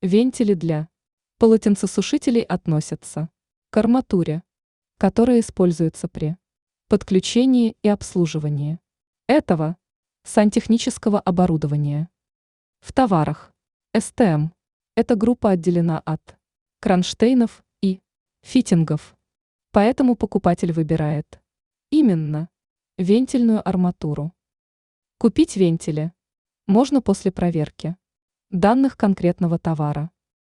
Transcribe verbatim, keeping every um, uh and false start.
Вентили для полотенцесушителей относятся к арматуре, которая используется при подключении и обслуживании этого сантехнического оборудования. В товарах эс тэ эм эта группа отделена от кронштейнов и фитингов, поэтому покупатель выбирает именно вентильную арматуру. Купить вентили можно после проверки данных конкретного товара.